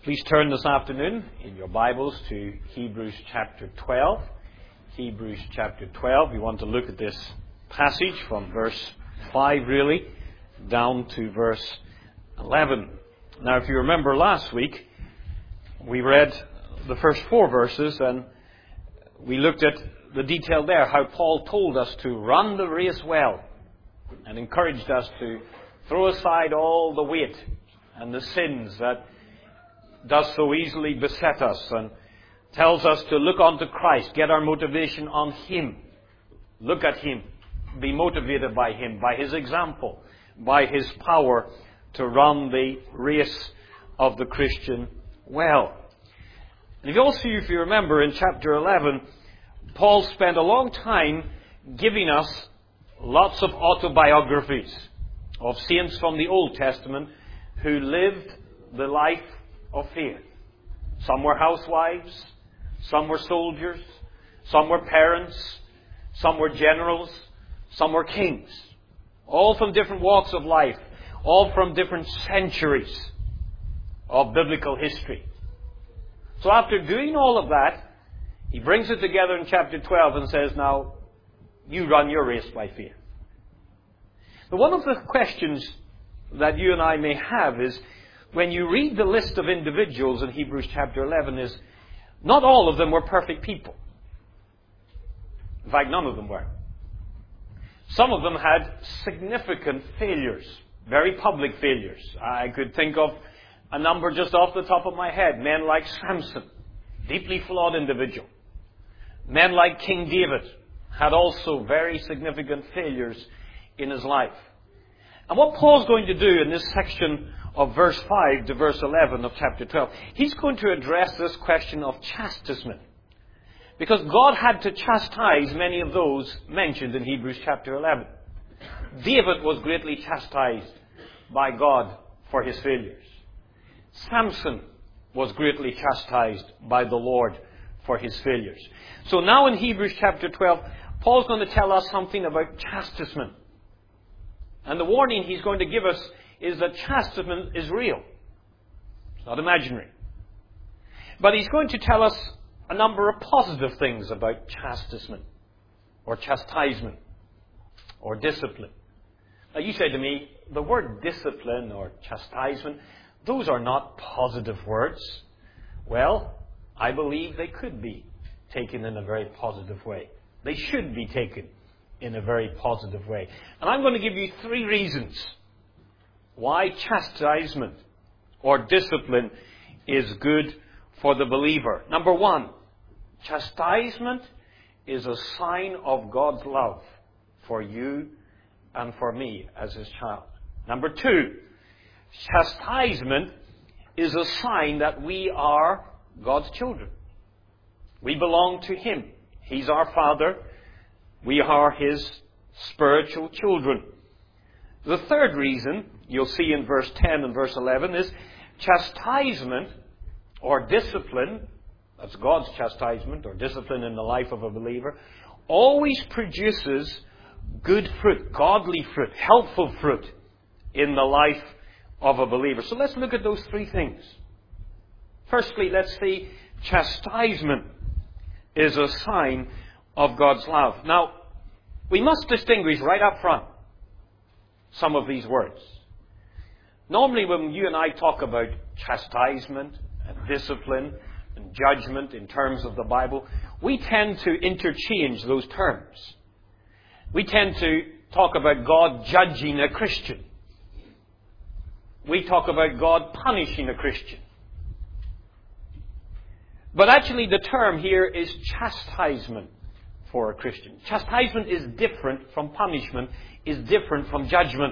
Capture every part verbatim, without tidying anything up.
Please turn this afternoon in your Bibles to Hebrews chapter twelve. Hebrews chapter twelve. We want to look at this passage from verse five really down to verse eleven. Now, if you remember last week, we read the first four verses and we looked at the detail there, how Paul told us to run the race well and encouraged us to throw aside all the weight and the sins that does so easily beset us, and tells us to look unto Christ, get our motivation on Him. Look at Him, be motivated by Him, by His example, by His power to run the race of the Christian well. And if you also, if you remember, in chapter eleven, Paul spent a long time giving us lots of autobiographies of saints from the Old Testament who lived the life of faith. Some were housewives, some were soldiers, some were parents, some were generals, some were kings. All from different walks of life, all from different centuries of biblical history. So after doing all of that, he brings it together in chapter twelve and says, now, you run your race by faith. But one of the questions that you and I may have is, when you read the list of individuals in Hebrews chapter eleven, is not all of them were perfect people. In fact, none of them were. Some of them had significant failures, very public failures. I could think of a number just off the top of my head. Men like Samson, deeply flawed individual. Men like King David had also very significant failures in his life. And what Paul's going to do in this section of verse five to verse eleven of chapter twelve, he's going to address this question of chastisement. Because God had to chastise many of those mentioned in Hebrews chapter eleven. David was greatly chastised by God for his failures. Samson was greatly chastised by the Lord for his failures. So now in Hebrews chapter twelve, Paul's going to tell us something about chastisement. And the warning he's going to give us is that chastisement is real. It's not imaginary. But he's going to tell us a number of positive things about chastisement, or chastisement, or discipline. Now you say to me, the word discipline or chastisement, those are not positive words. Well, I believe they could be taken in a very positive way. They should be taken in a very positive way. And I'm going to give you three reasons why chastisement or discipline is good for the believer. Number one, chastisement is a sign of God's love for you and for me as His child. Number two, chastisement is a sign that we are God's children. We belong to Him. He's our Father. We are His spiritual children. The third reason, you'll see in verse ten and verse eleven, is chastisement or discipline, that's God's chastisement or discipline in the life of a believer, always produces good fruit, godly fruit, helpful fruit in the life of a believer. So let's look at those three things. Firstly, let's see, chastisement is a sign of God's love. Now, we must distinguish right up front some of these words. Normally when you and I talk about chastisement and discipline and judgment in terms of the Bible, we tend to interchange those terms. We tend to talk about God judging a Christian. We talk about God punishing a Christian. But actually the term here is chastisement for a Christian. Chastisement is different from punishment, is different from judgment.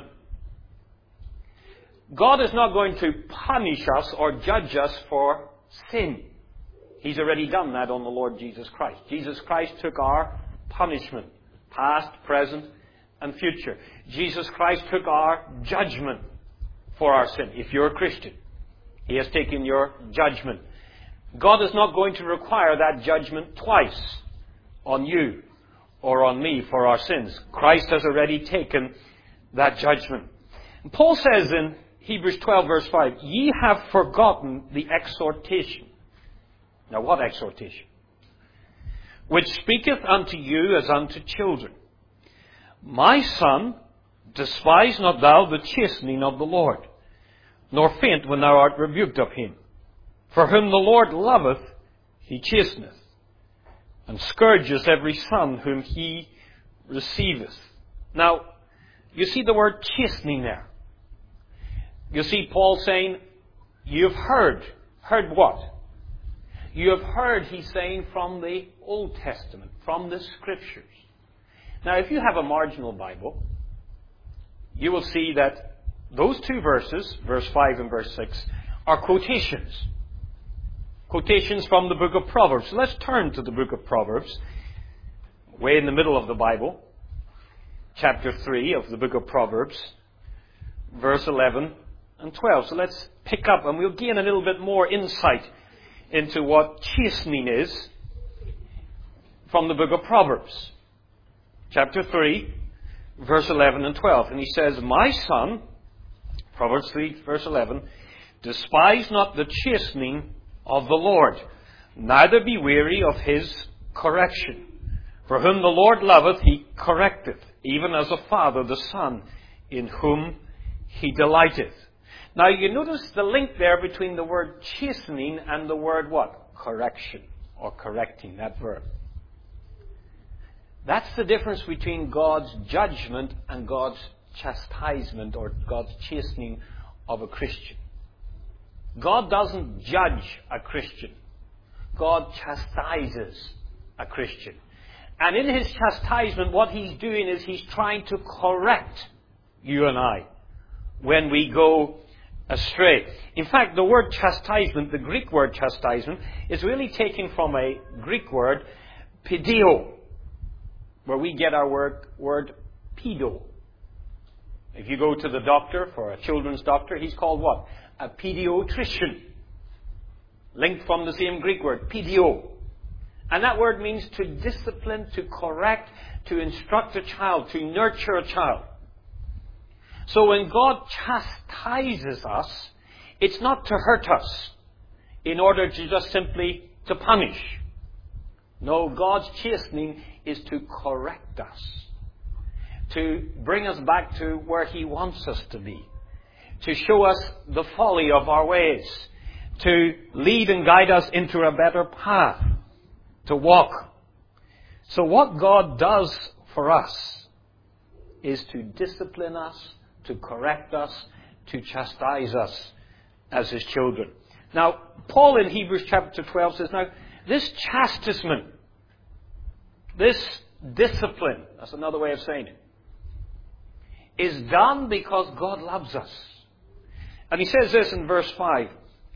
God is not going to punish us or judge us for sin. He's already done that on the Lord Jesus Christ. Jesus Christ took our punishment, past, present, and future. Jesus Christ took our judgment for our sin. If you're a Christian, He has taken your judgment. God is not going to require that judgment twice on you or on me for our sins. Christ has already taken that judgment. And Paul says in Hebrews twelve verse five. Ye have forgotten the exhortation. Now what exhortation? Which speaketh unto you as unto children. My son, despise not thou the chastening of the Lord, nor faint when thou art rebuked of him. For whom the Lord loveth, he chasteneth, and scourges every son whom he receiveth. Now, you see the word chastening there. You see Paul saying, you've heard. Heard what? You have heard, he's saying, from the Old Testament, from the Scriptures. Now, if you have a marginal Bible, you will see that those two verses, verse five and verse six, are quotations. Quotations from the book of Proverbs. So let's turn to the book of Proverbs, way in the middle of the Bible, chapter three of the book of Proverbs, verse eleven and twelve. So let's pick up and we'll gain a little bit more insight into what chastening is from the book of Proverbs. Chapter three, verse eleven and twelve. And he says, My son, Proverbs three, verse eleven, despise not the chastening of the Lord, neither be weary of his correction. For whom the Lord loveth, he correcteth, even as a father the son, in whom he delighteth. Now you notice the link there between the word chastening and the word what? Correction, or correcting, that verb. That's the difference between God's judgment and God's chastisement or God's chastening of a Christian. God doesn't judge a Christian. God chastises a Christian. And in his chastisement, what he's doing is he's trying to correct you and I when we go astray. In fact, the word chastisement, the Greek word chastisement, is really taken from a Greek word, paideio, where we get our word, word pedo. If you go to the doctor, for a children's doctor, he's called what? A pediatrician. Linked from the same Greek word, paideio. And that word means to discipline, to correct, to instruct a child, to nurture a child. So when God chastises us, it's not to hurt us in order to just simply to punish. No, God's chastening is to correct us, to bring us back to where he wants us to be, to show us the folly of our ways, to lead and guide us into a better path, to walk. So what God does for us is to discipline us, to correct us, to chastise us as his children. Now, Paul in Hebrews chapter twelve says, now, this chastisement, this discipline, that's another way of saying it, is done because God loves us. And he says this in verse five,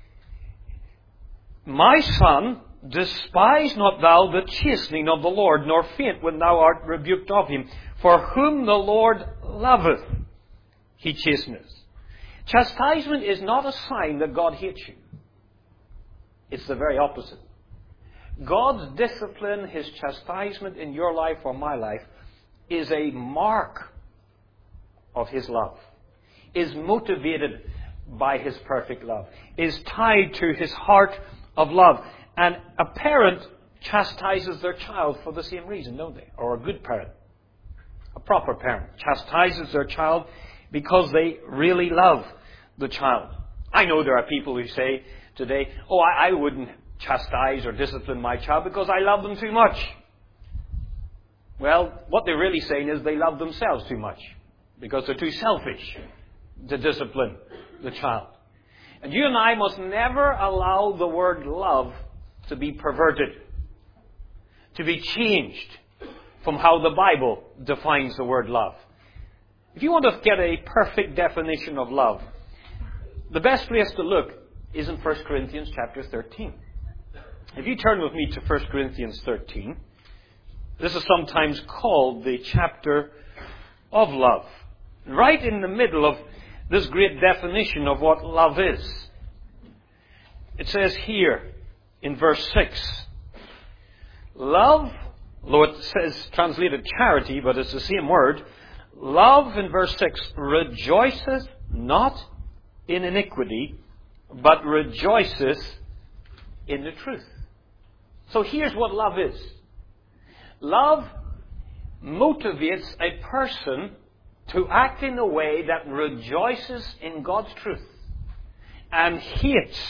My son, despise not thou the chastening of the Lord, nor faint when thou art rebuked of him. For whom the Lord loveth, he chasteneth. Chastisement is not a sign that God hates you. It's the very opposite. God's discipline, his chastisement in your life or my life, is a mark of his love, is motivated by his perfect love, is tied to his heart of love. And a parent chastises their child for the same reason, don't they? Or a good parent, a proper parent, chastises their child because they really love the child. I know there are people who say today, oh, I, I wouldn't chastise or discipline my child because I love them too much. Well, what they're really saying is they love themselves too much because they're too selfish to discipline the child. And you and I must never allow the word love to be perverted, to be changed from how the Bible defines the word love. If you want to get a perfect definition of love, the best place to look is in First Corinthians chapter thirteen. If you turn with me to First Corinthians thirteen, this is sometimes called the chapter of love. Right in the middle of this great definition of what love is. It says here in verse six, love, though it says translated charity, but it's the same word, love in verse six, rejoiceth not in iniquity, but rejoices in the truth. So here's what love is. Love motivates a person to act in a way that rejoices in God's truth and hates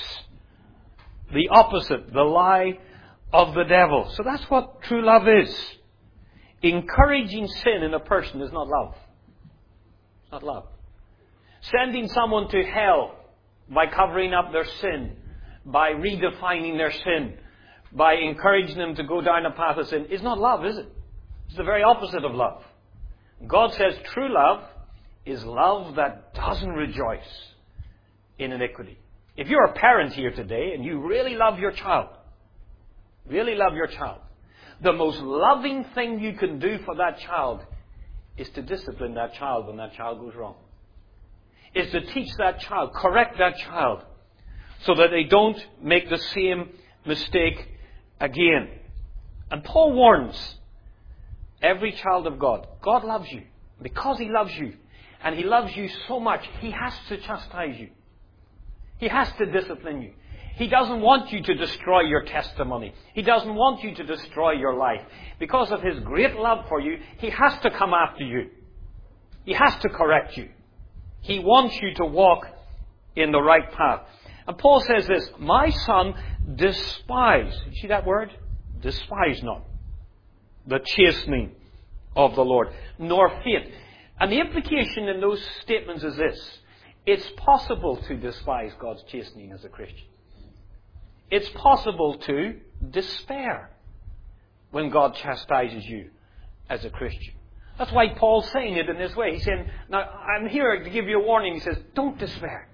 the opposite, the lie of the devil. So that's what true love is. Encouraging sin in a person is not love. It's not love. Sending someone to hell by covering up their sin, by redefining their sin, by encouraging them to go down a path of sin is not love, is it? It's the very opposite of love. God says true love is love that doesn't rejoice in iniquity. If you're a parent here today and you really love your child, really love your child, the most loving thing you can do for that child is to discipline that child when that child goes wrong. Is to teach that child, correct that child, so that they don't make the same mistake again. And Paul warns every child of God, God loves you. Because He loves you, and He loves you so much, He has to chastise you. He has to discipline you. He doesn't want you to destroy your testimony. He doesn't want you to destroy your life. Because of His great love for you, He has to come after you. He has to correct you. He wants you to walk in the right path. And Paul says this, my son, despise. You see that word? Despise not the chastening of the Lord, nor faint. And the implication in those statements is this. It's possible to despise God's chastening as a Christian. It's possible to despair when God chastises you as a Christian. That's why Paul's saying it in this way. He's saying, now I'm here to give you a warning. He says, don't despair.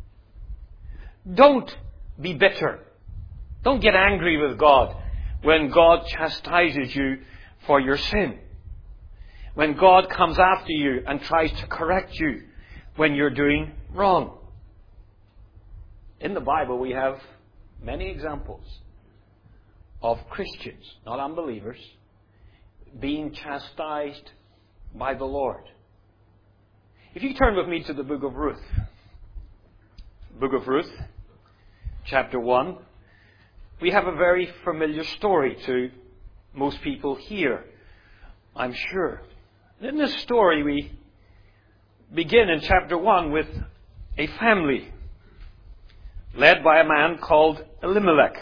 Don't be bitter. Don't get angry with God when God chastises you for your sin. When God comes after you and tries to correct you when you're doing wrong. In the Bible we have many examples of Christians, not unbelievers, being chastised by the Lord. If you turn with me to the book of Ruth. Book of Ruth, chapter one. We have a very familiar story to most people here, I'm sure. In this story we begin in chapter one with a family led by a man called Elimelech.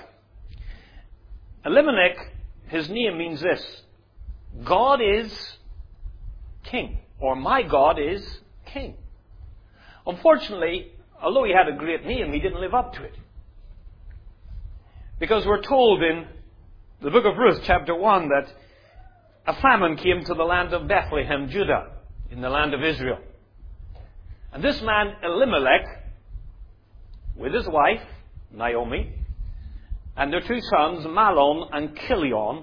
Elimelech, his name means this: God is king, or my God is king. Unfortunately, although he had a great name, he didn't live up to it. Because we're told in the book of Ruth, chapter one, that a famine came to the land of Bethlehem, Judah, in the land of Israel. And this man, Elimelech, with his wife, Naomi, and their two sons, Mahlon and Chilion,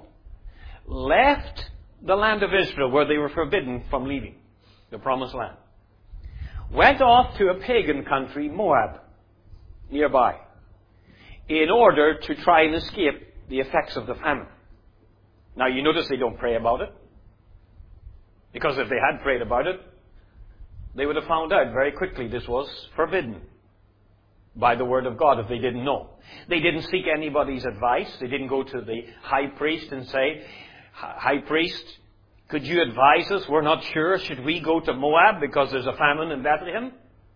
left the land of Israel where they were forbidden from leaving the promised land. Went off to a pagan country, Moab, nearby, in order to try and escape the effects of the famine. Now you notice they don't pray about it, because if they had prayed about it, they would have found out very quickly this was forbidden by the word of God if they didn't know. They didn't seek anybody's advice. They didn't go to the high priest and say, High priest, could you advise us? We're not sure. Should we go to Moab because there's a famine in Bethlehem?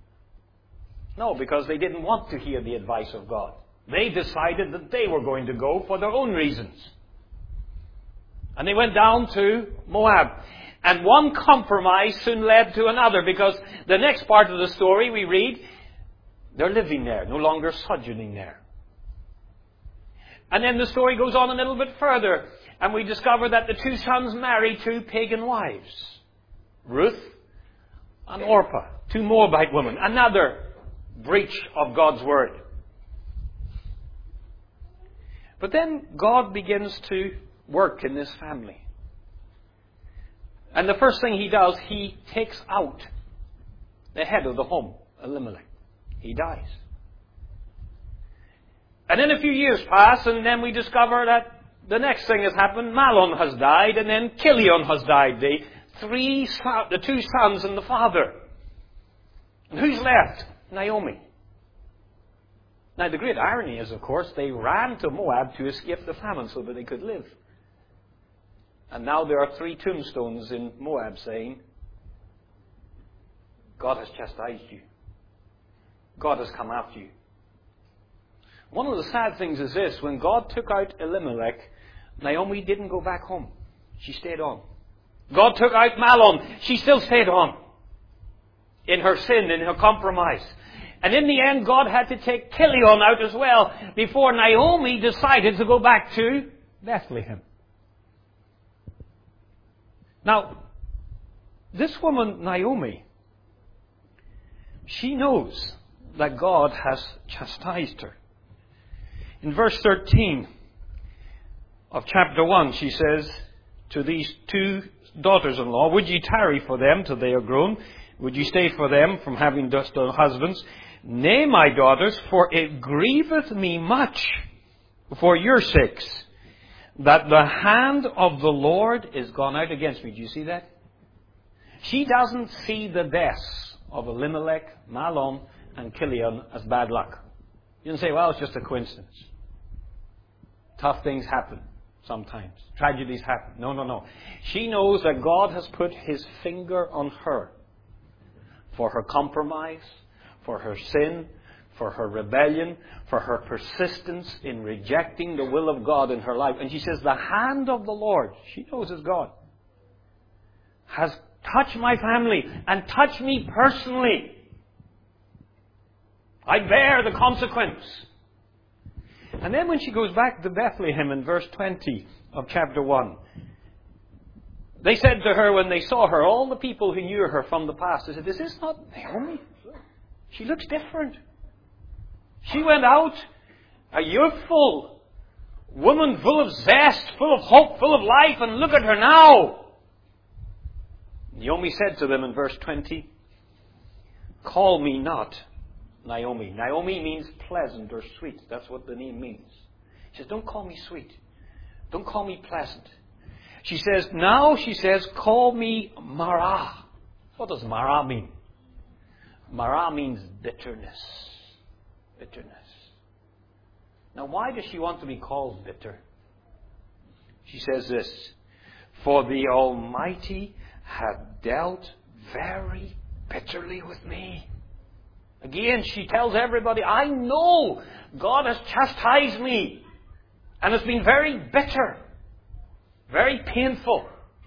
No, because they didn't want to hear the advice of God. They decided that they were going to go for their own reasons. And they went down to Moab. And one compromise soon led to another, because the next part of the story we read, they're living there, no longer sojourning there. And then the story goes on a little bit further, and we discover that the two sons married two pagan wives, Ruth and Orpah, two Moabite women. Another breach of God's word. But then God begins to work in this family. And the first thing he does, he takes out the head of the home, Elimelech. He dies. And then a few years pass, and then we discover that the next thing has happened. Mahlon has died, and then Chilion has died. The three, the two sons and the father. And who's left? Naomi. Now, the great irony is, of course, they ran to Moab to escape the famine so that they could live. And now there are three tombstones in Moab saying, God has chastised you. God has come after you. One of the sad things is this: when God took out Elimelech, Naomi didn't go back home. She stayed on. God took out Mahlon. She still stayed on. In her sin, in her compromise. And in the end, God had to take Chilion out as well before Naomi decided to go back to Bethlehem. Now, this woman, Naomi, she knows that God has chastised her. In verse thirteen of chapter one, she says to these two daughters-in-law, would ye tarry for them till they are grown? Would ye stay for them from having dust on husbands? Nay, my daughters, for it grieveth me much for your sakes, that the hand of the Lord is gone out against me. Do you see that? She doesn't see the deaths of Elimelech, Mahlon, and Chilion as bad luck. You can say, well, it's just a coincidence. Tough things happen sometimes. Tragedies happen. No, no, no. She knows that God has put His finger on her for her compromise, for her sin, for her rebellion, for her persistence in rejecting the will of God in her life. And she says, the hand of the Lord, she knows is God, has touched my family and touched me personally. I bear the consequence. And then when she goes back to Bethlehem in verse twenty of chapter one, they said to her when they saw her, all the people who knew her from the past, they said, is this not Naomi? She looks different. She went out a youthful woman full of zest, full of hope, full of life, and look at her now. Naomi said to them in verse twenty, call me not Naomi. Naomi means pleasant or sweet. That's what the name means. She says, don't call me sweet. Don't call me pleasant. She says, now, she says, call me Mara. What does Mara mean? Mara means bitterness. Bitterness. Now, why does she want to be called bitter? She says this, for the Almighty hath dealt very bitterly with me. Again, she tells everybody, I know God has chastised me. And it's been very bitter. Very painful.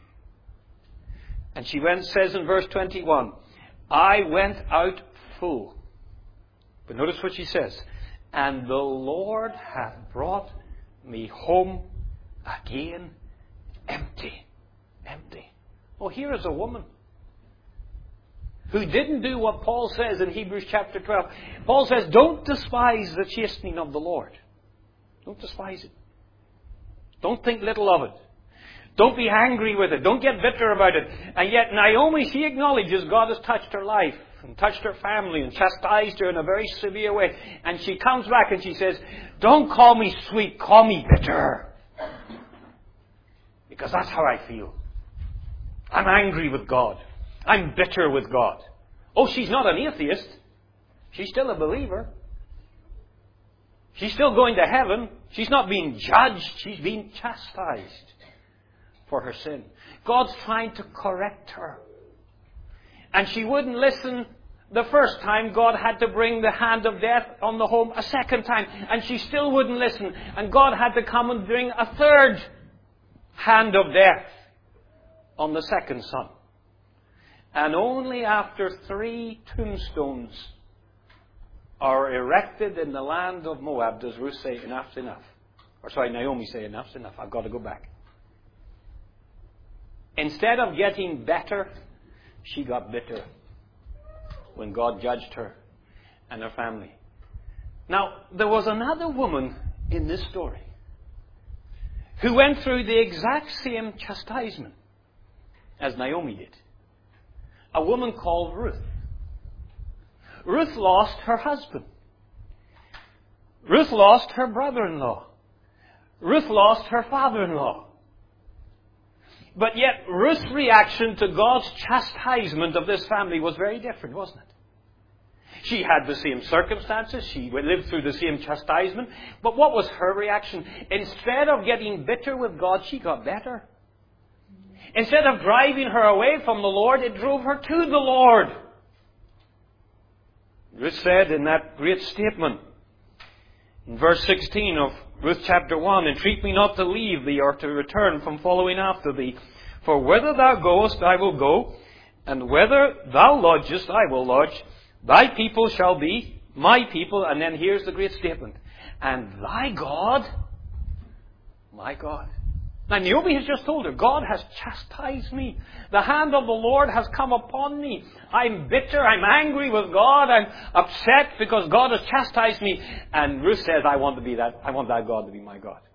And she went, says in verse twenty-one, I went out full. But notice what she says. And the Lord hath brought me home again empty. Empty. Oh, here is a woman who didn't do what Paul says in Hebrews chapter twelve. Paul says, don't despise the chastening of the Lord. Don't despise it. Don't think little of it. Don't be angry with it. Don't get bitter about it. And yet Naomi, she acknowledges God has touched her life and touched her family and chastised her in a very severe way. And she comes back and she says, don't call me sweet, call me bitter. Because that's how I feel. I'm angry with God. I'm bitter with God. Oh, she's not an atheist. She's still a believer. She's still going to heaven. She's not being judged. She's being chastised for her sin. God's trying to correct her. And she wouldn't listen the first time. God had to bring the hand of death on the home a second time. And she still wouldn't listen. And God had to come and bring a third hand of death on the second son. And only after three tombstones are erected in the land of Moab does Ruth say, enough's enough. Or sorry, Naomi say, enough's enough. I've got to go back. Instead of getting better, she got bitter when God judged her and her family. Now, there was another woman in this story who went through the exact same chastisement as Naomi did. A woman called Ruth. Ruth lost her husband. Ruth lost her brother-in-law. Ruth lost her father-in-law. But yet Ruth's reaction to God's chastisement of this family was very different, wasn't it? She had the same circumstances. She lived through the same chastisement. But what was her reaction? Instead of getting bitter with God, she got better. Instead of driving her away from the Lord, it drove her to the Lord. Ruth said in that great statement, in verse sixteen of Ruth chapter one, "Entreat me not to leave thee or to return from following after thee. For whither thou goest, I will go, and whither thou lodgest, I will lodge. Thy people shall be my people." And then here's the great statement, "And thy God, my God." Now Naomi has just told her, God has chastised me. The hand of the Lord has come upon me. I'm bitter, I'm angry with God, I'm upset because God has chastised me. And Ruth says, I want to be that, I want that God to be my God.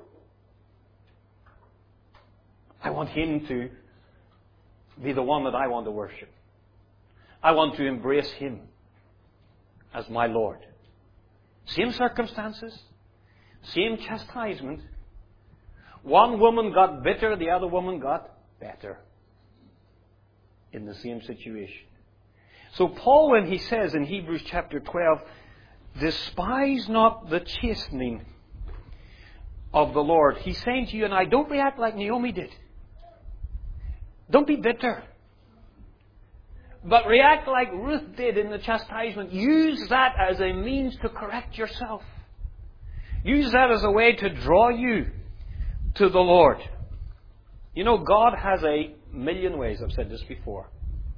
I want Him to be the one that I want to worship. I want to embrace Him as my Lord. Same circumstances, same chastisement. One woman got bitter, the other woman got better in the same situation. So Paul, when he says in Hebrews chapter twelve, "Despise not the chastening of the Lord," he's saying to you and I, don't react like Naomi did. Don't be bitter. But react like Ruth did in the chastisement. Use that as a means to correct yourself. Use that as a way to draw you to the Lord. You know, God has a million ways, I've said this before,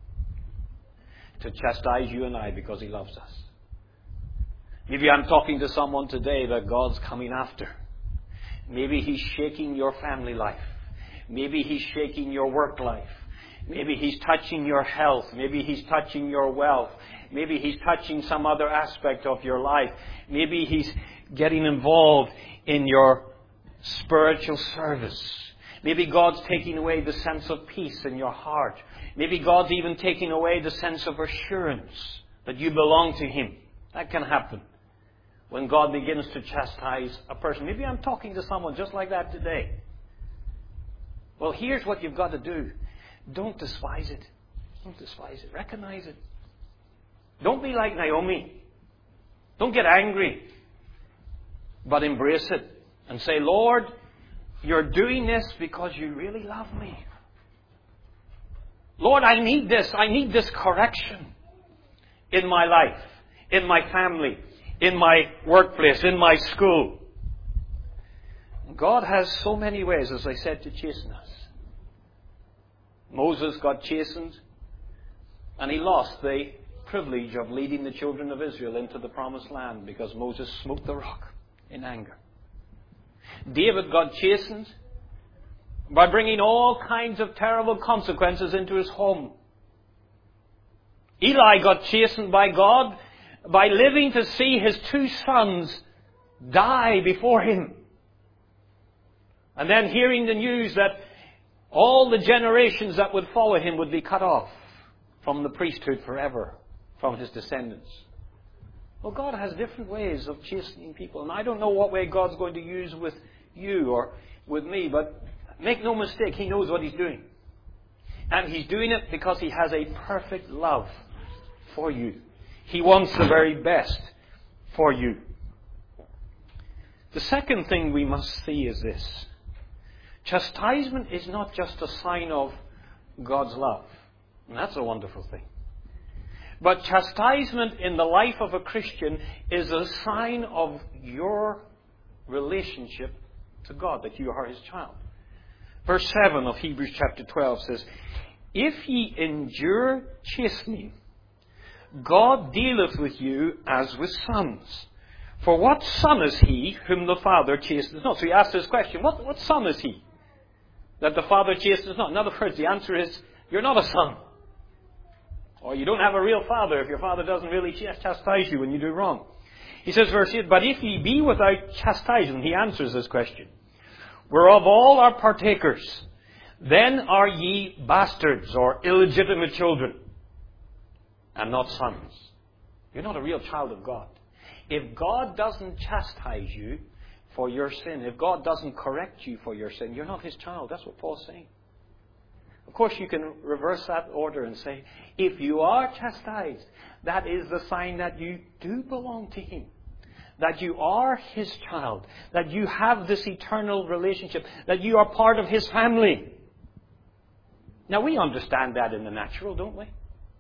to chastise you and I because He loves us. Maybe I'm talking to someone today that God's coming after. Maybe He's shaking your family life. Maybe He's shaking your work life. Maybe He's touching your health. Maybe He's touching your wealth. Maybe He's touching some other aspect of your life. Maybe He's getting involved in your spiritual service. Maybe God's taking away the sense of peace in your heart. Maybe God's even taking away the sense of assurance that you belong to Him. That can happen when God begins to chastise a person. Maybe I'm talking to someone just like that today. Well, here's what you've got to do. Don't despise it. Don't despise it. Recognize it. Don't be like Naomi. Don't get angry. But embrace it. And say, Lord, You're doing this because You really love me. Lord, I need this. I need this correction in my life, in my family, in my workplace, in my school. God has so many ways, as I said, to chasten us. Moses got chastened, and he lost the privilege of leading the children of Israel into the promised land because Moses smote the rock in anger. David got chastened by bringing all kinds of terrible consequences into his home. Eli got chastened by God by living to see his two sons die before him. And then hearing the news that all the generations that would follow him would be cut off from the priesthood forever, from his descendants. Well, God has different ways of chastening people. And I don't know what way God's going to use with you or with me. But make no mistake, He knows what He's doing. And He's doing it because He has a perfect love for you. He wants the very best for you. The second thing we must see is this. Chastisement is not just a sign of God's love. And that's a wonderful thing. But chastisement in the life of a Christian is a sign of your relationship to God, that you are His child. Verse seven of Hebrews chapter twelve says, "If ye endure chastening, God dealeth with you as with sons. For what son is he whom the Father chastens not?" So he asks this question, what, what son is he that the Father chastens not? In other words, the answer is, you're not a son. Or you don't have a real father if your father doesn't really chastise you when you do wrong. He says, verse eight, "But if ye be without chastisement," he answers this question, "whereof all are partakers, then are ye bastards," or illegitimate children, "and not sons." You're not a real child of God. If God doesn't chastise you for your sin, if God doesn't correct you for your sin, you're not His child. That's what Paul's saying. Of course, you can reverse that order and say, if you are chastised, that is the sign that you do belong to Him. That you are His child. That you have this eternal relationship. That you are part of His family. Now, we understand that in the natural, don't we?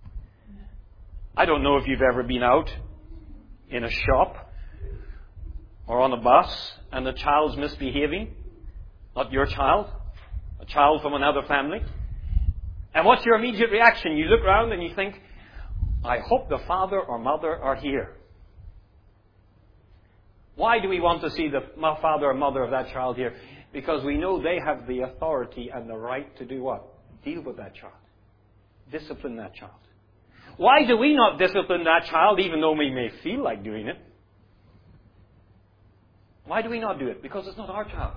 I don't know if you've ever been out in a shop or on a bus and the child's misbehaving. Not your child. A child from another family. And what's your immediate reaction? You look around and you think, I hope the father or mother are here. Why do we want to see the father or mother of that child here? Because we know they have the authority and the right to do what? Deal with that child. Discipline that child. Why do we not discipline that child even though we may feel like doing it? Why do we not do it? Because it's not our child.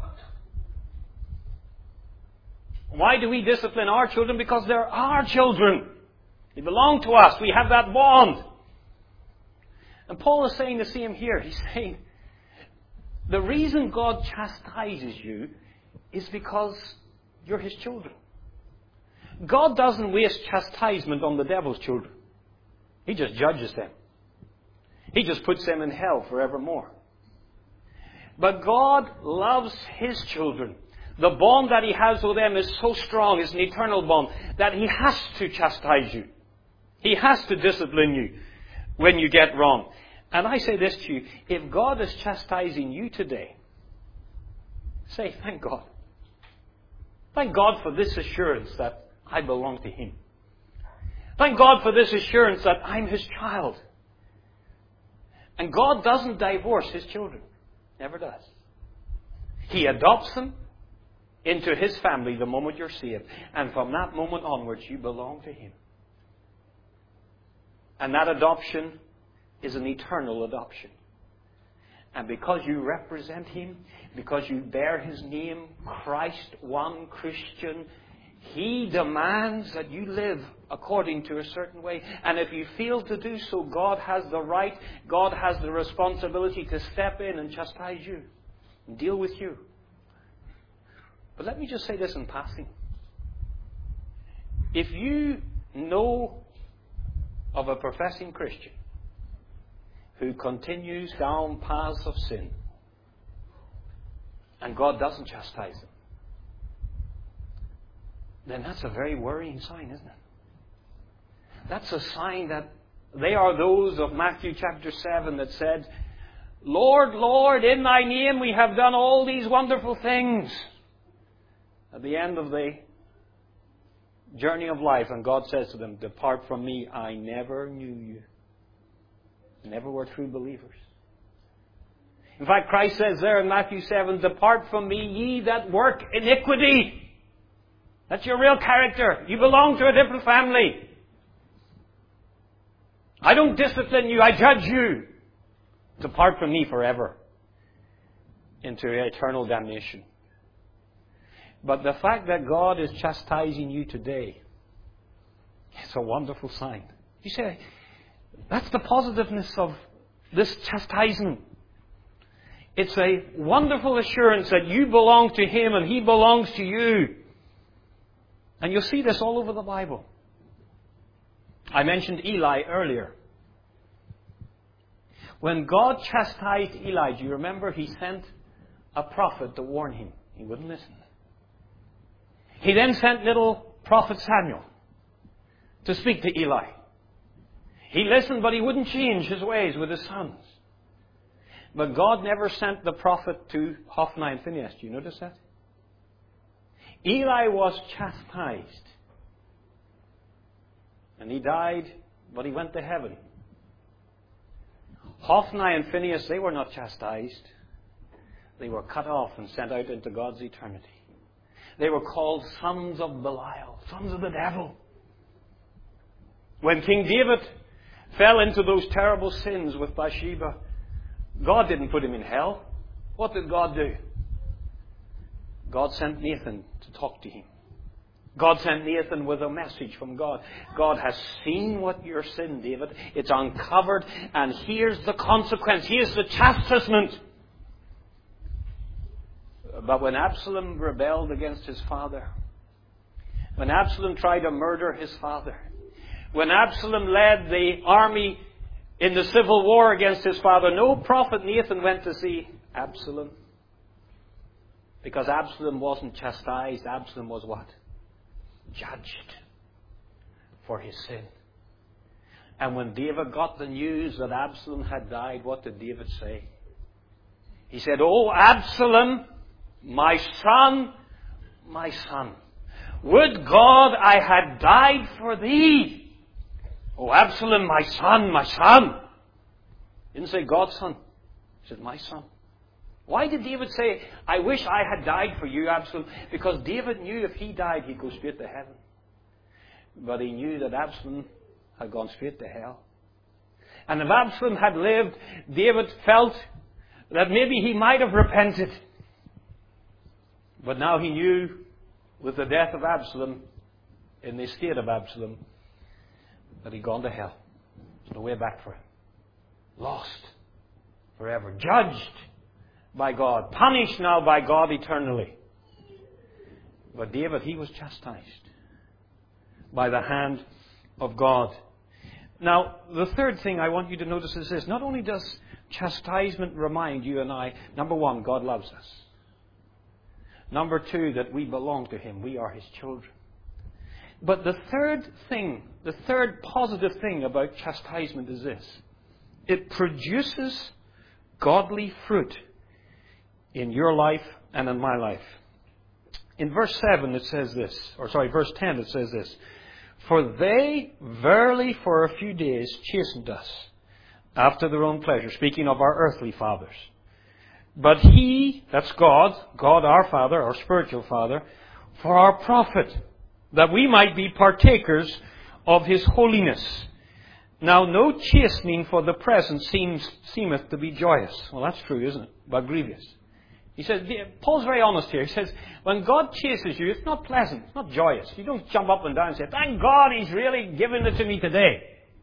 Why do we discipline our children? Because they're our children. They belong to us. We have that bond. And Paul is saying the same here. He's saying, the reason God chastises you is because you're His children. God doesn't waste chastisement on the devil's children. He just judges them. He just puts them in hell forevermore. But God loves His children. The bond that He has with them is so strong, it's an eternal bond, that He has to chastise you. He has to discipline you when you get wrong. And I say this to you, if God is chastising you today, say, thank God. Thank God for this assurance that I belong to Him. Thank God for this assurance that I'm His child. And God doesn't divorce His children. Never does. He adopts them into His family the moment you're saved. And from that moment onwards, you belong to Him. And that adoption is an eternal adoption. And because you represent Him, because you bear His name, Christ, one Christian, He demands that you live according to a certain way. And if you fail to do so, God has the right, God has the responsibility to step in and chastise you and deal with you. But let me just say this in passing. If you know of a professing Christian who continues down paths of sin and God doesn't chastise them, then that's a very worrying sign, isn't it? That's a sign that they are those of Matthew chapter seven that said, Lord, Lord, in Thy name we have done all these wonderful things. At the end of the journey of life, and God says to them, depart from me, I never knew you. Never were true believers. In fact, Christ says there in Matthew seven, depart from me, ye that work iniquity. That's your real character. You belong to a different family. I don't discipline you, I judge you. Depart from me forever into eternal damnation. But the fact that God is chastising you today, it's a wonderful sign. You say, that's the positiveness of this chastisement. It's a wonderful assurance that you belong to Him and He belongs to you. And you'll see this all over the Bible. I mentioned Eli earlier. When God chastised Eli, do you remember He sent a prophet to warn him? He wouldn't listen. He then sent little prophet Samuel to speak to Eli. He listened, but he wouldn't change his ways with his sons. But God never sent the prophet to Hophni and Phinehas. Do you notice that? Eli was chastised. And he died, but he went to heaven. Hophni and Phinehas, they were not chastised. They were cut off and sent out into God's eternity. They were called sons of Belial, sons of the devil. When King David fell into those terrible sins with Bathsheba, God didn't put him in hell. What did God do? God sent Nathan to talk to him. God sent Nathan with a message from God. God has seen what your sin, David. It's uncovered, and here's the consequence. Here's the chastisement. But when Absalom rebelled against his father, When Absalom tried to murder his father. When Absalom led the army in the civil war against his father, no prophet Nathan went to see Absalom. Because Absalom wasn't chastised. Absalom was what? Judged for his sin. And when David got the news that Absalom had died, what did David say? He said, "Oh, Absalom, my son, my son, would God I had died for thee. Oh, Absalom, my son, my son." He didn't say God's son. He said, my son. Why did David say, "I wish I had died for you, Absalom"? Because David knew if he died, he'd go straight to heaven. But he knew that Absalom had gone straight to hell. And if Absalom had lived, David felt that maybe he might have repented. But now he knew, with the death of Absalom, in the state of Absalom, that he'd gone to hell. There's no way back for him. Lost forever. Judged by God. Punished now by God eternally. But David, he was chastised by the hand of God. Now, the third thing I want you to notice is this. Not only does chastisement remind you and I, number one, God loves us. Number two, that we belong to Him. We are His children. But the third thing, the third positive thing about chastisement is this. It produces godly fruit in your life and in my life. In verse seven it says this, or sorry, verse ten it says this. "For they verily for a few days chastened us after their own pleasure," speaking of our earthly fathers. "But He," that's God, God our Father, our spiritual Father, "for our profit, that we might be partakers of His holiness. Now no chastening for the present seems seemeth to be joyous." Well, that's true, isn't it? But grievous. He says, Paul's very honest here. He says, when God chases you, it's not pleasant. It's not joyous. You don't jump up and down and say, "Thank God He's really given it to me today."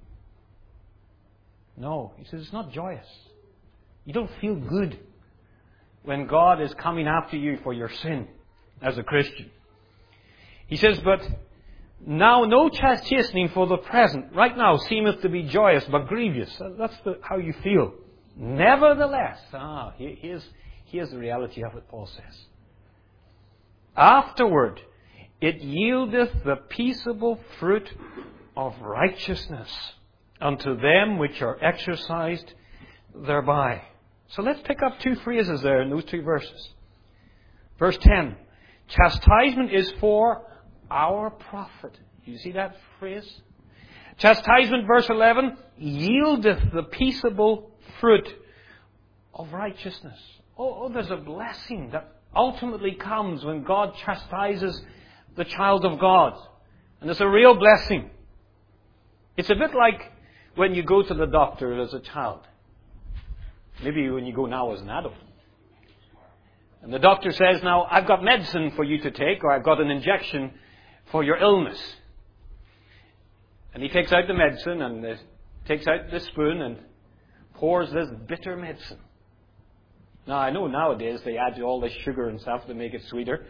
No, he says it's not joyous. You don't feel good when God is coming after you for your sin as a Christian. He says, "But now no chastening for the present, right now, seemeth to be joyous, but grievous." That's the, how you feel. "Nevertheless," ah, here, here's, here's the reality of it, Paul says. "Afterward, it yieldeth the peaceable fruit of righteousness unto them which are exercised thereby." So let's pick up two phrases there in those two verses. Verse ten, chastisement is for our profit. Do you see that phrase? Chastisement, verse eleven, yieldeth the peaceable fruit of righteousness. Oh, oh, there's a blessing that ultimately comes when God chastises the child of God. And it's a real blessing. It's a bit like when you go to the doctor as a child. Maybe when you go now as an adult. And the doctor says, "Now, I've got medicine for you to take, or I've got an injection for your illness." And he takes out the medicine and uh, takes out the spoon and pours this bitter medicine. Now, I know nowadays they add all this sugar and stuff to make it sweeter.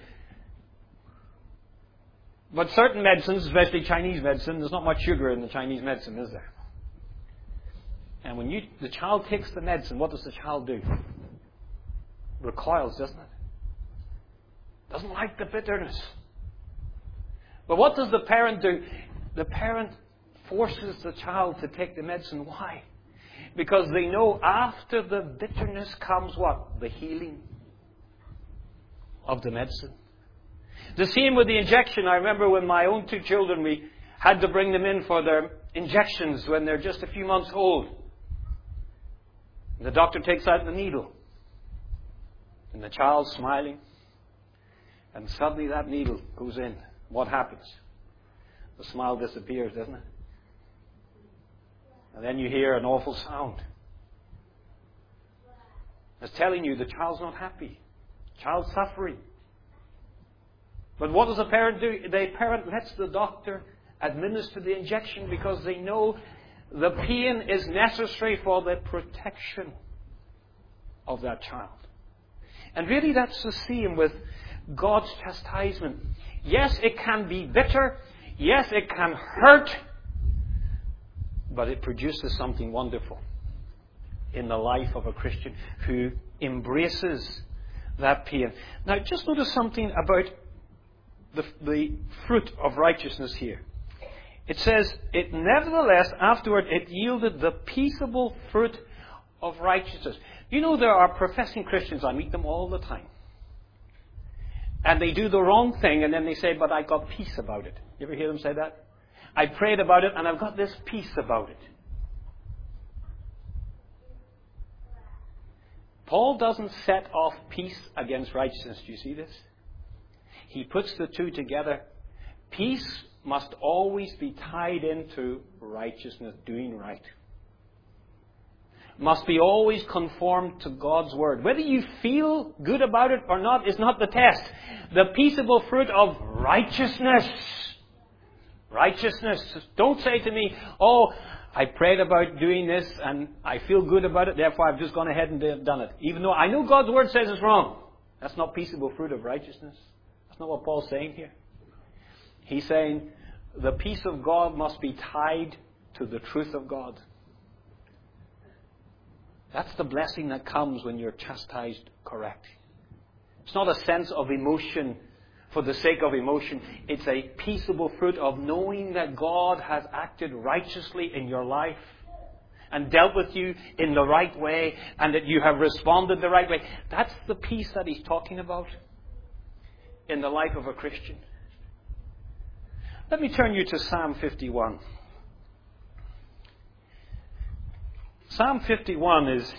But certain medicines, especially Chinese medicine, there's not much sugar in the Chinese medicine, is there? And when you, the child takes the medicine, what does the child do? Recoils, doesn't it? Doesn't like the bitterness. But what does the parent do? The parent forces the child to take the medicine. Why? Because they know after the bitterness comes what? The healing of the medicine. The same with the injection. I remember when my own two children, we had to bring them in for their injections when they're just a few months old. The doctor takes out the needle. And the child's smiling. And suddenly that needle goes in. What happens? The smile disappears, doesn't it? And then you hear an awful sound. It's telling you the child's not happy. The child's suffering. But what does the parent do? The parent lets the doctor administer the injection because they know the pain is necessary for the protection of that child. And really that's the same with God's chastisement. Yes, it can be bitter. Yes, it can hurt. But it produces something wonderful in the life of a Christian who embraces that pain. Now, just notice something about the, the fruit of righteousness here. It says, it nevertheless, afterward, it yielded the peaceable fruit of righteousness. You know, there are professing Christians, I meet them all the time. And they do the wrong thing, and then they say, but I got peace about it. You ever hear them say that? I prayed about it, and I've got this peace about it. Paul doesn't set off peace against righteousness. Do you see this? He puts the two together. Peace must always be tied into righteousness, doing right. Must be always conformed to God's Word. Whether you feel good about it or not is not the test. The peaceable fruit of righteousness. Righteousness. Don't say to me, oh, I prayed about doing this and I feel good about it, therefore I've just gone ahead and done it. Even though I know God's Word says it's wrong. That's not peaceable fruit of righteousness. That's not what Paul's saying here. He's saying the peace of God must be tied to the truth of God. That's the blessing that comes when you're chastised correct. It's not a sense of emotion for the sake of emotion. It's a peaceable fruit of knowing that God has acted righteously in your life and dealt with you in the right way and that you have responded the right way. That's the peace that he's talking about in the life of a Christian. Let me turn you to Psalm fifty-one. Psalm fifty-one is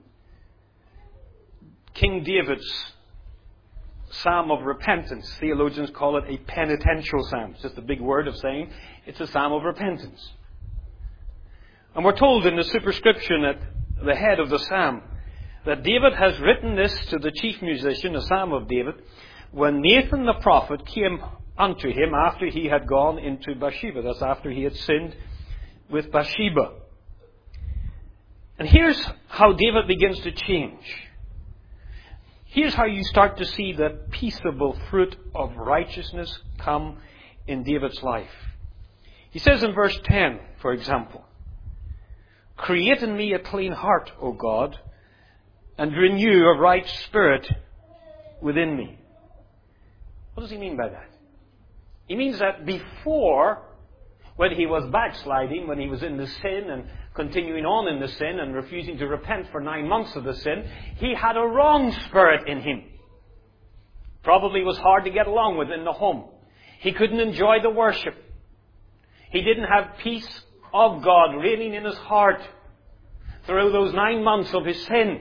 King David's psalm of repentance. Theologians call it a penitential psalm. It's just a big word of saying it's a psalm of repentance. And we're told in the superscription at the head of the psalm that David has written this to the chief musician, a psalm of David, when Nathan the prophet came unto him after he had gone into Bathsheba. That's after he had sinned with Bathsheba. And here's how David begins to change. Here's how you start to see the peaceable fruit of righteousness come in David's life. He says in verse ten, for example, create in me a clean heart, O God, and renew a right spirit within me. What does he mean by that? He means that before, when he was backsliding, when he was in the sin and continuing on in the sin and refusing to repent for nine months of the sin, he had a wrong spirit in him. Probably was hard to get along with in the home. He couldn't enjoy the worship. He didn't have peace of God reigning in his heart through those nine months of his sin.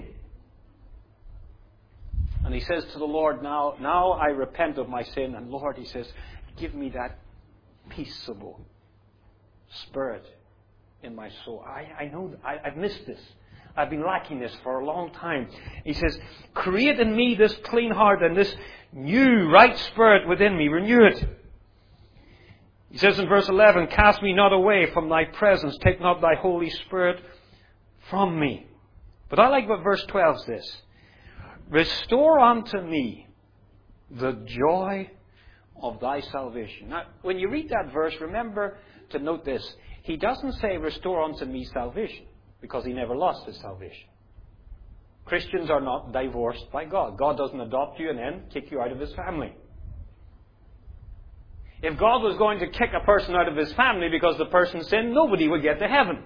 And he says to the Lord, now, now I repent of my sin. And Lord, he says, give me that peaceable spirit in my soul. I, I know I, I've missed this. I've been lacking this for a long time. He says, create in me this clean heart and this new right spirit within me. Renew it. He says in verse eleven, cast me not away from thy presence. Take not thy Holy Spirit from me. But I like what verse twelve says. Restore unto me the joy of thy salvation. Now, when you read that verse, remember to note this. He doesn't say, restore unto me salvation, because he never lost his salvation. Christians are not divorced by God. God doesn't adopt you and then kick you out of his family. If God was going to kick a person out of his family because the person sinned, nobody would get to heaven.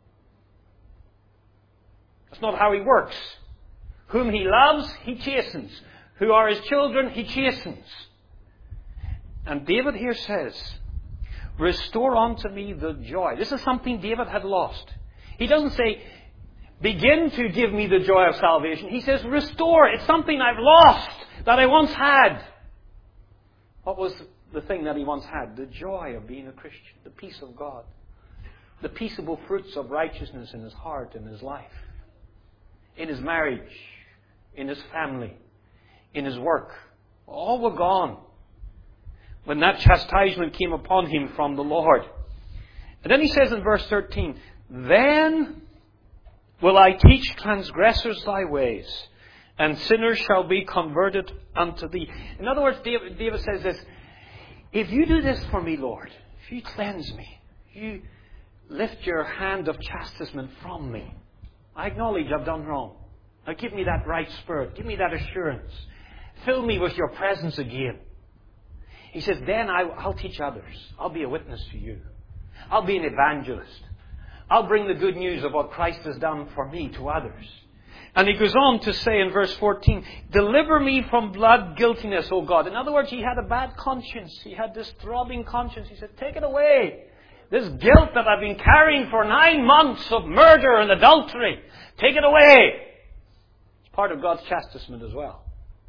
That's not how he works. Whom he loves, he chastens. Who are his children, he chastens. And David here says, restore unto me the joy. This is something David had lost. He doesn't say, begin to give me the joy of salvation. He says, restore. It's something I've lost that I once had. What was the thing that he once had? The joy of being a Christian. The peace of God. The peaceable fruits of righteousness in his heart and his life. In his marriage. In his family. In his work. All were gone when that chastisement came upon him from the Lord. And then he says in verse thirteen, then will I teach transgressors thy ways, and sinners shall be converted unto thee. In other words, David, David says this, if you do this for me, Lord, if you cleanse me, you lift your hand of chastisement from me, I acknowledge I've done wrong. Now give me that right spirit. Give me that assurance. Fill me with your presence again. He says, then I, I'll teach others. I'll be a witness to you. I'll be an evangelist. I'll bring the good news of what Christ has done for me to others. And he goes on to say in verse fourteen, deliver me from blood guiltiness, O God. In other words, he had a bad conscience. He had this throbbing conscience. He said, take it away. This guilt that I've been carrying for nine months of murder and adultery, take it away. It's part of God's chastisement as well.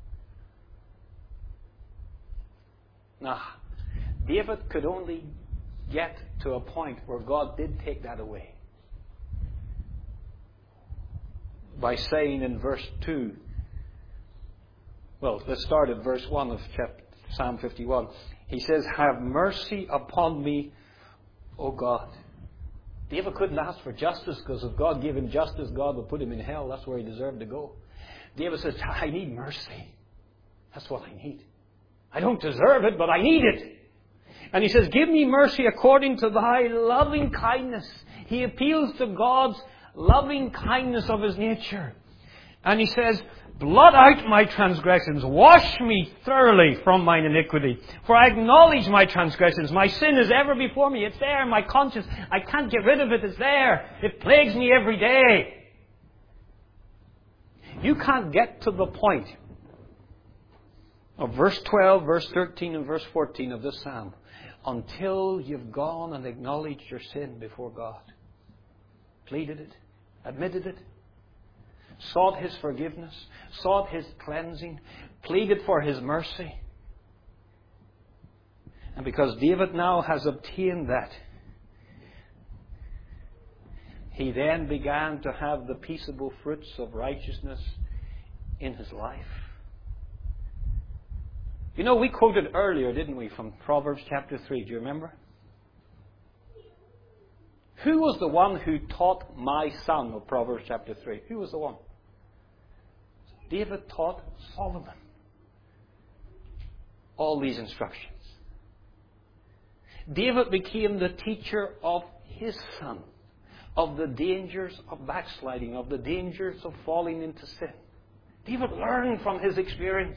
Now, David could only get to a point where God did take that away by saying in verse two, well, let's start at verse one of chapter, Psalm fifty-one. He says, have mercy upon me, O God. David couldn't ask for justice, because if God gave him justice, God would put him in hell. That's where he deserved to go. David says, I need mercy. That's what I need. I don't deserve it, but I need it. And he says, give me mercy according to thy loving kindness. He appeals to God's loving kindness of his nature. And he says, blot out my transgressions. Wash me thoroughly from mine iniquity. For I acknowledge my transgressions. My sin is ever before me. It's there in my conscience. I can't get rid of it. It's there. It plagues me every day. You can't get to the point of verse twelve, verse thirteen, and verse fourteen of this psalm until you've gone and acknowledged your sin before God. Pleaded it, admitted it, sought His forgiveness, sought His cleansing, pleaded for His mercy. And because David now has obtained that, he then began to have the peaceable fruits of righteousness in his life. You know, we quoted earlier, didn't we, from Proverbs chapter three. Do you remember? Who was the one who taught my son of Proverbs chapter three? Who was the one? David taught Solomon all these instructions. David became the teacher of his son, of the dangers of backsliding, of the dangers of falling into sin. David learned from his experience.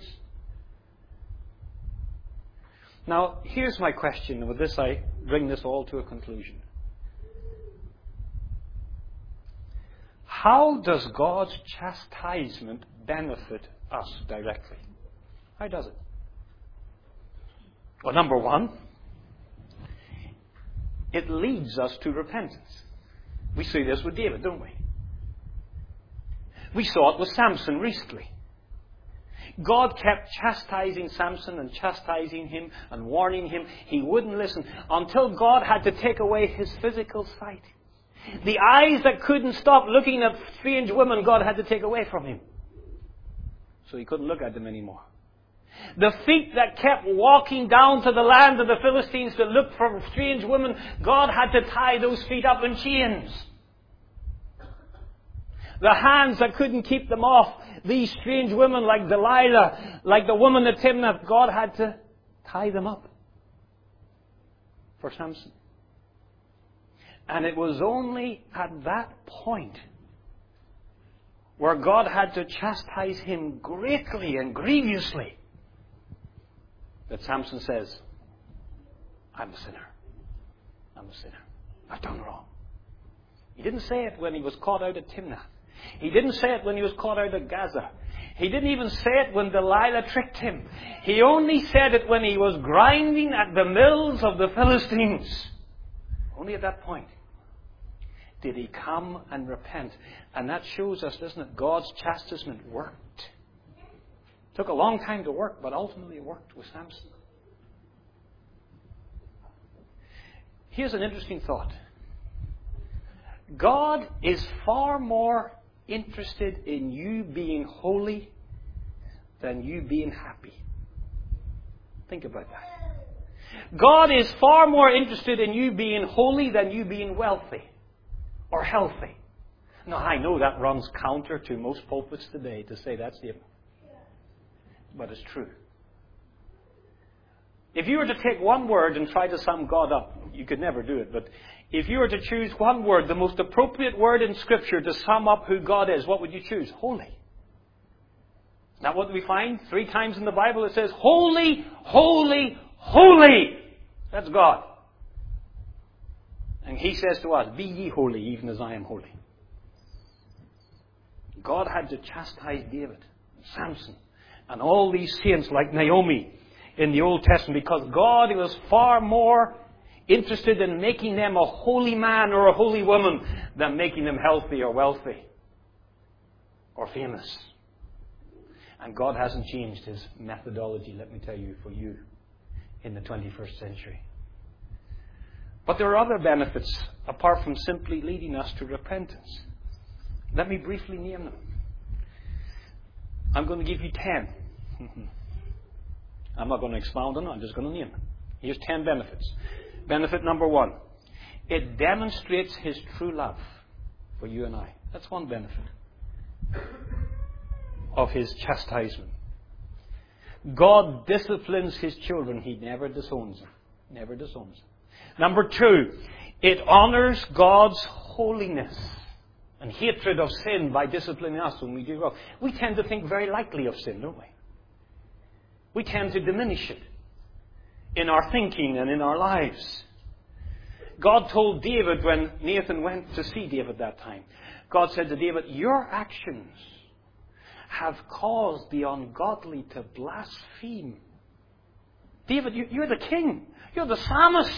Now, here's my question, and with this I bring this all to a conclusion. How does God's chastisement benefit us directly? How does it? Well, number one, it leads us to repentance. We see this with David, don't we? We saw it with Samson recently. God kept chastising Samson and chastising him and warning him. He wouldn't listen until God had to take away his physical sight. The eyes that couldn't stop looking at strange women, God had to take away from him. So he couldn't look at them anymore. The feet that kept walking down to the land of the Philistines to look for strange women, God had to tie those feet up in chains. The hands that couldn't keep them off these strange women like Delilah, like the woman at Timnath, God had to tie them up for Samson. And it was only at that point where God had to chastise him greatly and grievously that Samson says, I'm a sinner. I'm a sinner. I've done wrong. He didn't say it when he was caught out at Timnath. He didn't say it when he was caught out at Gaza. He didn't even say it when Delilah tricked him. He only said it when he was grinding at the mills of the Philistines. Only at that point did he come and repent. And that shows us, doesn't it, God's chastisement worked. It took a long time to work, but ultimately it worked with Samson. Here's an interesting thought. God is far more interested in you being holy than you being happy. Think about that. God is far more interested in you being holy than you being wealthy or healthy. No, I know that runs counter to most pulpits today to say that statement. But it's true. If you were to take one word and try to sum God up, you could never do it, but if you were to choose one word, the most appropriate word in Scripture to sum up who God is, what would you choose? Holy. Is that what we find? Three times in the Bible it says, holy, holy, holy. That's God. And He says to us, be ye holy, even as I am holy. God had to chastise David, Samson, and all these saints like Naomi in the Old Testament, because God was far more interested in making them a holy man or a holy woman than making them healthy or wealthy or famous. And God hasn't changed His methodology, let me tell you, for you in the twenty-first century. But there are other benefits apart from simply leading us to repentance. Let me briefly name them. I'm going to give you ten. I'm not going to expound on them, I'm just going to name them. Here's ten benefits. Benefit number one. It demonstrates His true love for you and I. That's one benefit of His chastisement. God disciplines His children. He never disowns them. Never disowns them. Number two. It honors God's holiness and hatred of sin by disciplining us when we do wrong. We tend to think very lightly of sin, don't we? We tend to diminish it in our thinking and in our lives. God told David when Nathan went to see David that time, God said to David, your actions have caused the ungodly to blaspheme. David, you're the king. You're the psalmist.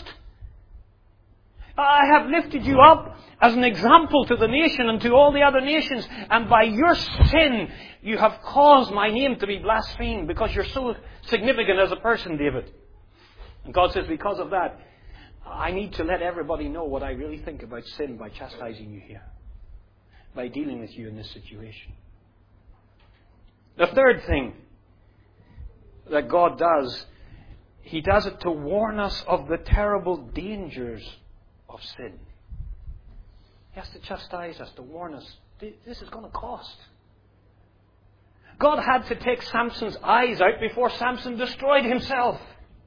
I have lifted you up as an example to the nation and to all the other nations. And by your sin, you have caused my name to be blasphemed because you're so significant as a person, David. And God says, because of that, I need to let everybody know what I really think about sin by chastising you here, by dealing with you in this situation. The third thing that God does, He does it to warn us of the terrible dangers of sin. He has to chastise us, to warn us. This is going to cost. God had to take Samson's eyes out before Samson destroyed himself.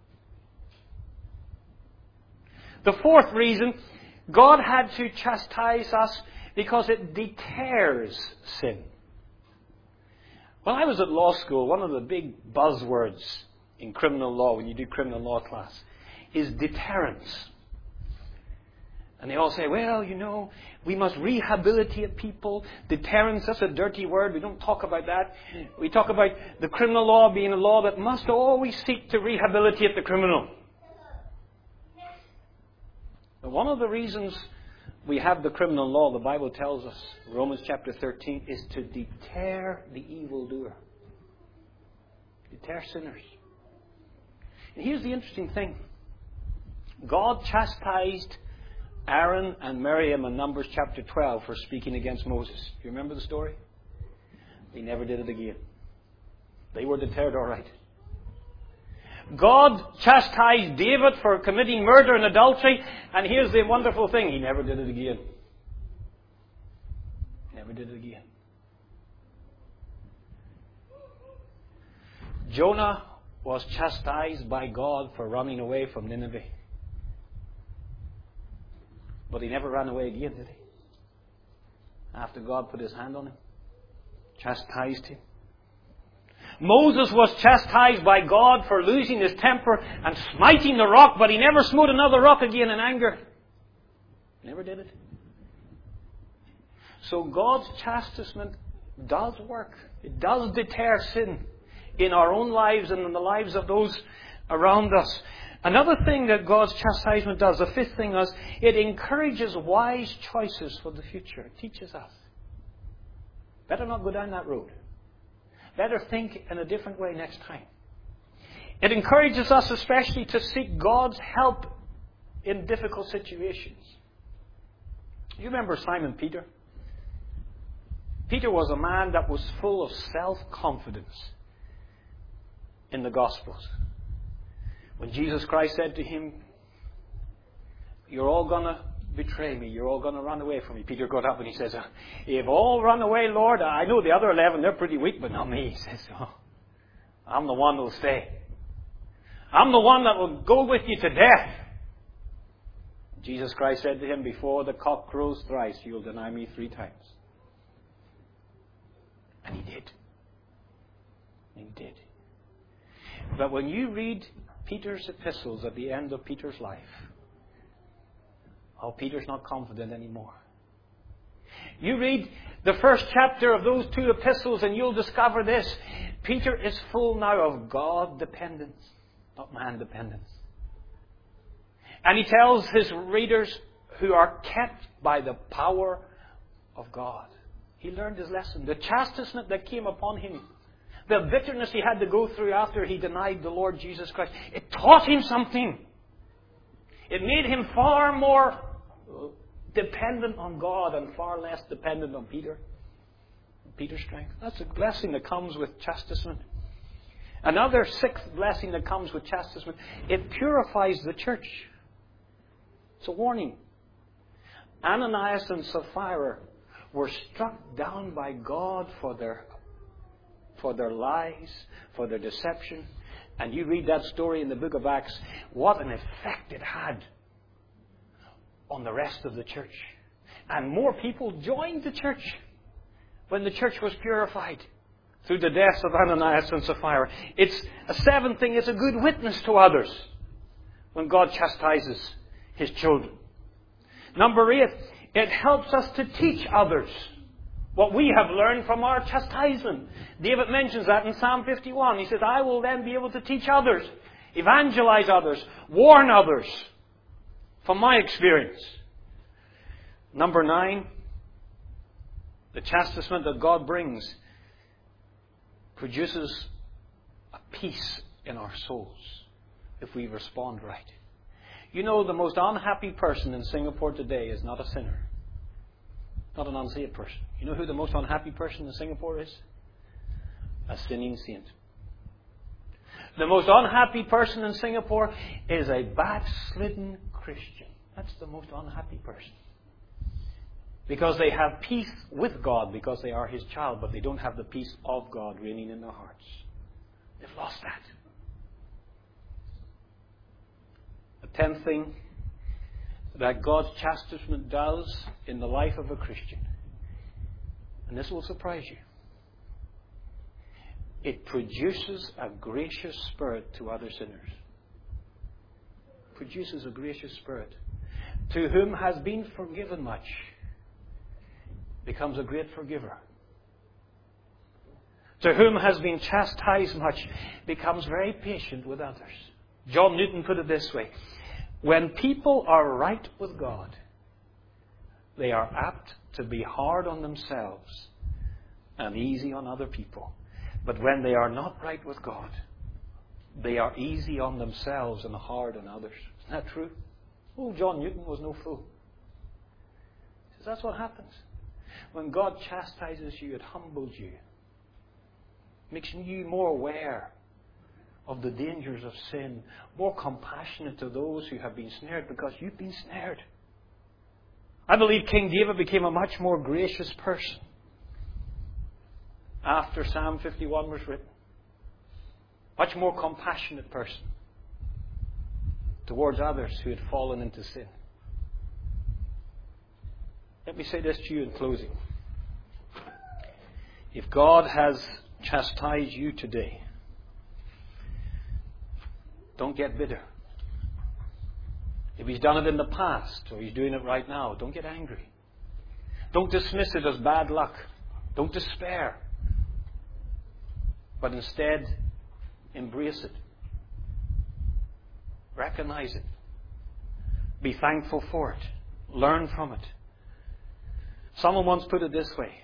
The fourth reason, God had to chastise us because it deters sin. When I was at law school, one of the big buzzwords in criminal law, when you do criminal law class, is deterrence. And they all say, well, you know, we must rehabilitate people. Deterrence, that's a dirty word. We don't talk about that. We talk about the criminal law being a law that must always seek to rehabilitate the criminal. But one of the reasons we have the criminal law, the Bible tells us, Romans chapter thirteen, is to deter the evildoer. Deter sinners. And here's the interesting thing. God chastised Aaron and Miriam in Numbers chapter twelve for speaking against Moses. Do you remember the story? They never did it again. They were deterred all right. God chastised David for committing murder and adultery, and here's the wonderful thing, He never did it again. Never did it again. Jonah was chastised by God for running away from Nineveh. But he never ran away again, did he? After God put His hand on him, chastised him. Moses was chastised by God for losing his temper and smiting the rock, but he never smote another rock again in anger. Never did it. So God's chastisement does work. It does deter sin in our own lives and in the lives of those around us. Another thing that God's chastisement does, the fifth thing is, it encourages wise choices for the future. It teaches us. Better not go down that road. Better think in a different way next time. It encourages us especially to seek God's help in difficult situations. You remember Simon Peter? Peter was a man that was full of self-confidence in the Gospels. When Jesus Christ said to him, you're all going to betray me. You're all going to run away from me. Peter got up and he says, you've all run away, Lord. I know the other eleven, they're pretty weak, but not me. He says, oh, I'm the one that will stay. I'm the one that will go with you to death. Jesus Christ said to him, before the cock crows thrice, you'll deny me three times. And he did. And he did. But when you read Peter's epistles at the end of Peter's life, oh, Peter's not confident anymore. You read the first chapter of those two epistles and you'll discover this. Peter is full now of God dependence, not man dependence. And he tells his readers who are kept by the power of God. He learned his lesson. The chastisement that came upon him, the bitterness he had to go through after he denied the Lord Jesus Christ, it taught him something. It made him far more dependent on God and far less dependent on Peter. Peter's strength. That's a blessing that comes with chastisement. Another sixth blessing that comes with chastisement, it purifies the church. It's a warning. Ananias and Sapphira were struck down by God for their for their lies, for their deception. And you read that story in the book of Acts, what an effect it had on the rest of the church. And more people joined the church when the church was purified through the deaths of Ananias and Sapphira. It's a seventh thing, it's a good witness to others when God chastises His children. Number eight, it helps us to teach others what we have learned from our chastisement. David mentions that in Psalm fifty-one. He says, I will then be able to teach others, evangelize others, warn others from my experience. Number nine, the chastisement that God brings produces a peace in our souls if we respond right. You know, the most unhappy person in Singapore today is not a sinner. Not an unsaved person. You know who the most unhappy person in Singapore is? A sinning saint. The most unhappy person in Singapore is a backslidden Christian. That's the most unhappy person. Because they have peace with God because they are His child, but they don't have the peace of God reigning in their hearts. They've lost that. The tenth thing that God's chastisement does in the life of a Christian, and this will surprise you, it produces a gracious spirit to other sinners. Produces a gracious spirit. To whom has been forgiven much, becomes a great forgiver. To whom has been chastised much, becomes very patient with others. John Newton put it this way: when people are right with God, they are apt to be hard on themselves and easy on other people. But when they are not right with God, they are easy on themselves and hard on others. Isn't that true? Oh, John Newton was no fool. He says that's what happens. When God chastises you, it humbles you. Makes you more aware of the dangers of sin, more compassionate to those who have been snared because you've been snared. I believe King David became a much more gracious person after Psalm fifty-one was written. Much more compassionate person towards others who had fallen into sin. Let me say this to you in closing. If God has chastised you today, don't get bitter. If He's done it in the past or He's doing it right now, don't get angry. Don't dismiss it as bad luck. Don't despair. But instead, embrace it. Recognize it. Be thankful for it. Learn from it. Someone once put it this way: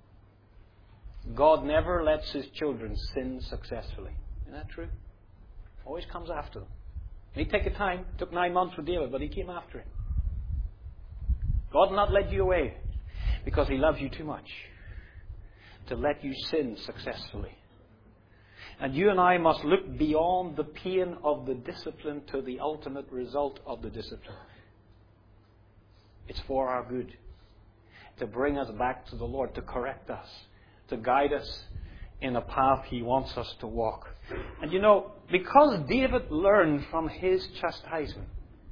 God never lets His children sin successfully. Isn't that true? Always comes after them. May take a time. It took nine months for David, but He came after him. God will not let you away because He loves you too much to let you sin successfully. And you and I must look beyond the pain of the discipline to the ultimate result of the discipline. It's for our good. To bring us back to the Lord, to correct us, to guide us in a path He wants us to walk. And you know, because David learned from his chastisement,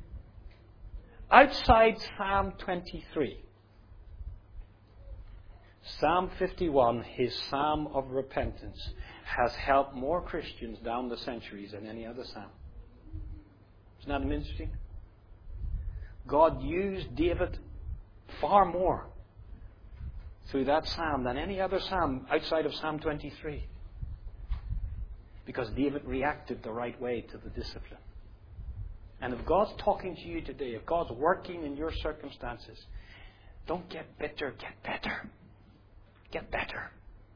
outside Psalm twenty-three, Psalm fifty-one, his psalm of repentance, has helped more Christians down the centuries than any other psalm. Isn't that interesting? God used David far more through that psalm than any other psalm outside of Psalm twenty-three. Because David reacted the right way to the discipline. And if God's talking to you today, if God's working in your circumstances, don't get bitter, get better. Get better.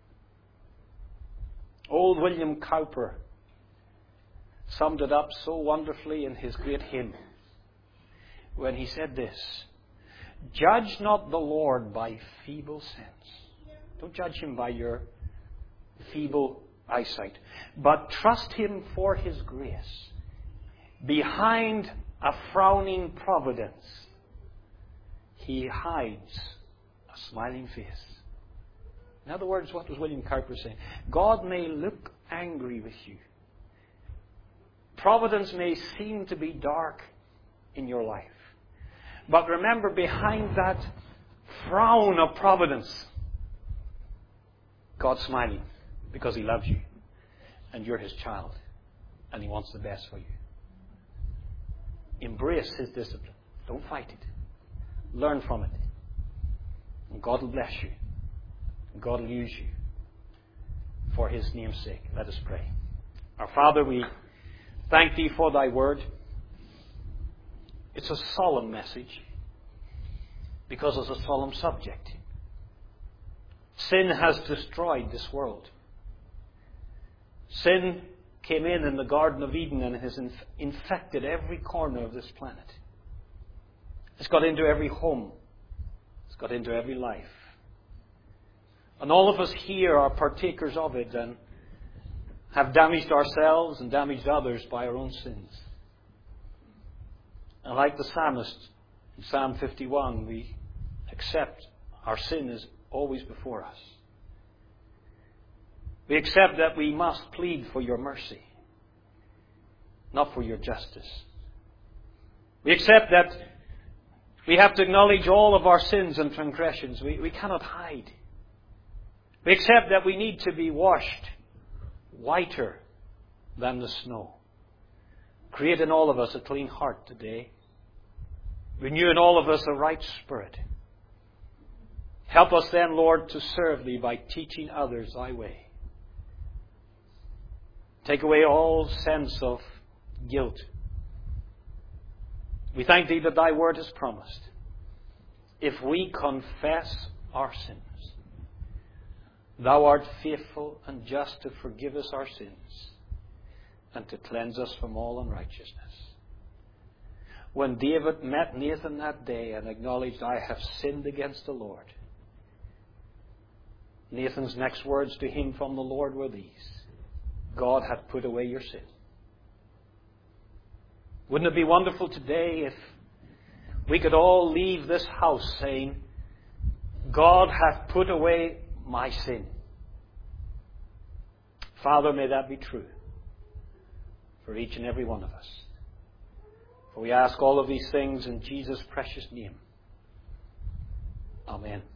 Old William Cowper summed it up so wonderfully in his great hymn when he said this: "Judge not the Lord by feeble sense." Don't judge Him by your feeble eyesight, but trust Him for His grace. Behind a frowning providence, He hides a smiling face. In other words, what was William Cowper saying? God may look angry with you. Providence may seem to be dark in your life. But remember, behind that frown of providence, God's smiling because He loves you and you're His child and He wants the best for you. Embrace His discipline. Don't fight it. Learn from it. And God will bless you. God will use you for His name's sake. Let us pray. Our Father, we thank Thee for Thy word. It's a solemn message because it's a solemn subject. Sin has destroyed this world. Sin came in in the Garden of Eden and has inf- infected every corner of this planet. It's got into every home. It's got into every life. And all of us here are partakers of it and have damaged ourselves and damaged others by our own sins. And like the psalmist in Psalm fifty-one, we accept our sin is always before us. We accept that we must plead for Your mercy, not for Your justice. We accept that we have to acknowledge all of our sins and transgressions. We, we cannot hide. We accept that we need to be washed whiter than the snow. Create in all of us a clean heart today. Renew in all of us a right spirit. Help us then, Lord, to serve Thee by teaching others Thy way. Take away all sense of guilt. We thank Thee that Thy word has promised, if we confess our sins, Thou art faithful and just to forgive us our sins and to cleanse us from all unrighteousness. When David met Nathan that day and acknowledged, I have sinned against the Lord, Nathan's next words to him from the Lord were these: God hath put away your sin. Wouldn't it be wonderful today if we could all leave this house saying, God hath put away my sin. Father, may that be true for each and every one of us. For we ask all of these things in Jesus' precious name. Amen.